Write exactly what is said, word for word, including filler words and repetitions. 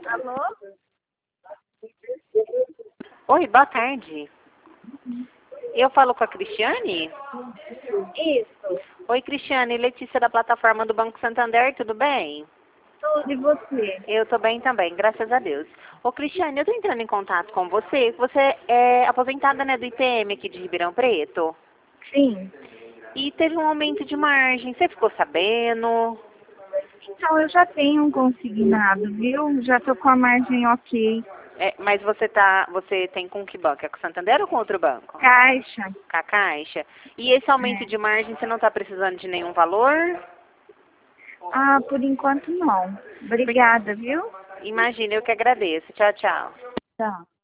Alô? Oi, boa tarde. Eu falo com a Cristiane? Isso. Oi, Cristiane, Letícia da plataforma do Banco Santander, tudo bem? Tudo e você? Eu tô bem também, graças a Deus. Ô, Cristiane, eu tô entrando em contato com você. Você é aposentada, né, do I P M aqui de Ribeirão Preto? Sim. E teve um aumento de margem, você ficou sabendo? Então, eu já tenho um consignado, viu? Já tô com a margem ok. É, mas você tá, você tem com que banco? É com o Santander ou com outro banco? Caixa. Com a Caixa. E esse aumento É. de margem, você não tá precisando de nenhum valor? Ah, por enquanto não. Obrigada, viu? Imagina, eu que agradeço. Tchau, tchau. Tá.